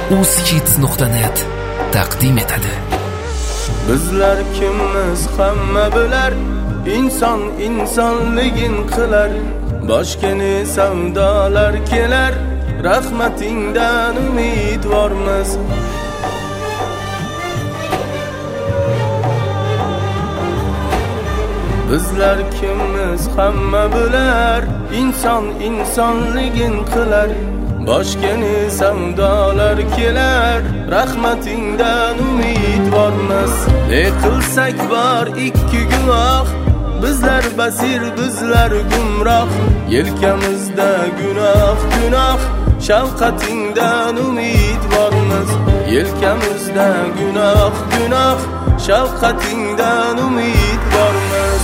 uzkids.net taqdim etadi. Bizlar kimmiz hamma bilar, inson insonligin qilar. Boshkani savdolar kelar, rahmatingdan umidvormiz. Bizlar kimmiz hamma bilar, inson insonligin qilar. Boshkani savdolar kelar, rahmatingdan umidvormiz. Ne qilsak bor ikki gunoh, bizlar basir, bizlar gumroh. Yelkamizda gunoh, shafqatingdan umidvormiz. Yelkamizda gunoh, shafqatingdan umidvormiz.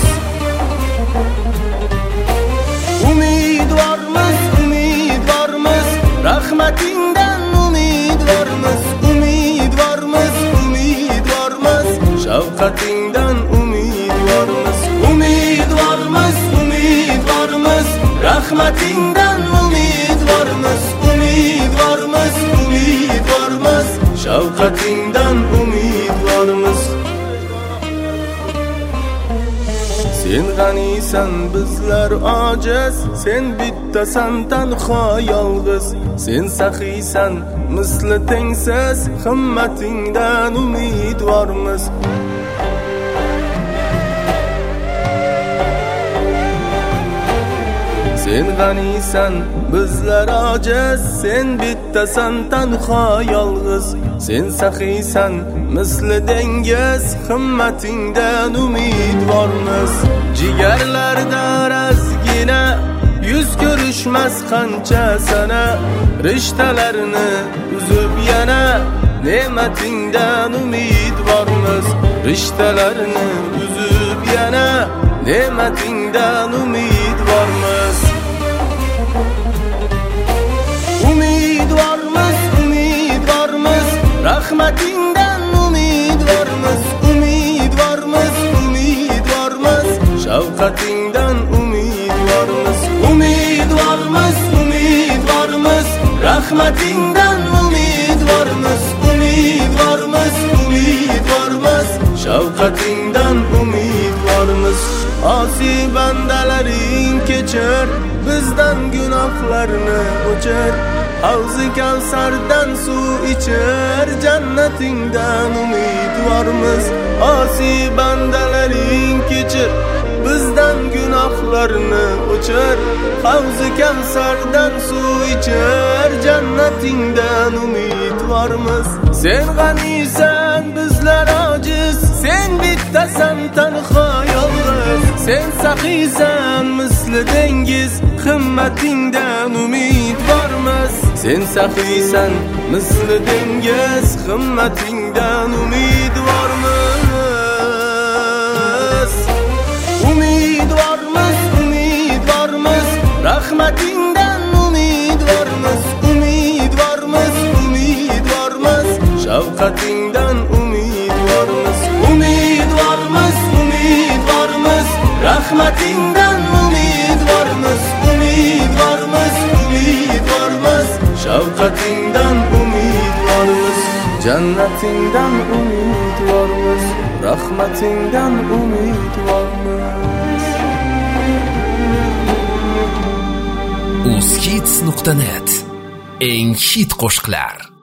Umidvormiz, rahmatingdan umidvormiz. Umidvormiz, shafqatingdan umidvormiz. Umidvormiz, rahmatingdan umidvormiz. Umidvormiz, shafqatingdan umidvormiz. Sen g'aniysan, bizlar ojiz, sen bittasan tanho yolg'iz. Sen saxiysan, misli tengsiz, himmatingdan umidvormiz. Sen g'aniysan, bizlar ojiz, sen bittasan tanho yolg'iz. Sen saxiysan, misli dengiz, himmatingdan umidvormiz. Jigarlarda razgina, yuz ko'rishmas qancha sana. Rishtalarni uzib yana, ne'matingdan umidvormiz. Rishtalarni uzib yana, ne'matingdan umidvormiz. Umidvormiz, rahmatingdan umidvormiz. Umidvormiz, shafqatingdan umidvormiz. Umidvormiz, rahmatingdan umidvormiz. Umidvormiz, shafqatingdan umidvormiz. Osiy bandalaring kechir, bizdan gunohlarni o'chir. Havzi Kavsardan suv ichir, jannatingdan umidvormiz. Osiy bandalaring kechir, bizdan gunohlarni o'chir. Havzi Kavsardan suv ichir, jannatingdan umidvormiz. Sen g'aniysan, bizlar ojiz, sen bittasan tanho yolg'iz. Sen saxiysan, misli dengiz, himmatingdan umidvormiz. Sen saxiysan, misli dengiz, himmatingdan umidvormiz. Umidvormiz, rahmatingdan umidvormiz. Umidvormiz, shafqatingdan umidvormiz. Umidvormiz, rahmatingdan umidvormiz. Umidvormiz, shafqatingdan umidvormiz. Jannatingdan umidvormiz. Rahmatingdan umidvormiz. uzkids.net eng hit qo'shiqlar.